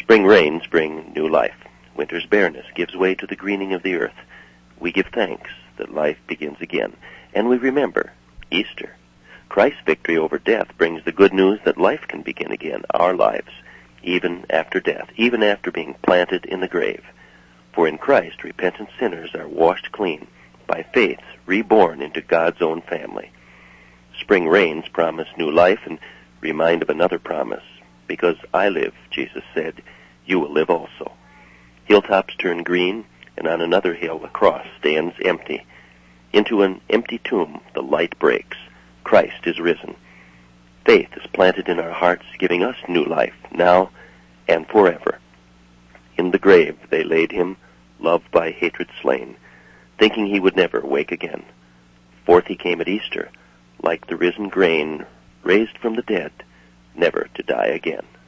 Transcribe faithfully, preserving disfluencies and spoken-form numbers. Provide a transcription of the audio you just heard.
Spring rains bring new life. Winter's bareness gives way to the greening of the earth. We give thanks that life begins again. And we remember Easter. Christ's victory over death brings the good news that life can begin again, our lives, even after death, even after being planted in the grave. For in Christ, repentant sinners are washed clean, by faith reborn into God's own family. Spring rains promise new life and remind of another promise. Because I live, Jesus said, you will live also. Hilltops turn green, and on another hill a cross stands empty. Into an empty tomb the light breaks. Christ is risen. Faith is planted in our hearts, giving us new life, now and forever. In the grave they laid him, loved by hatred slain, thinking he would never wake again. Forth he came at Easter, like the risen grain, raised from the dead, never to die again.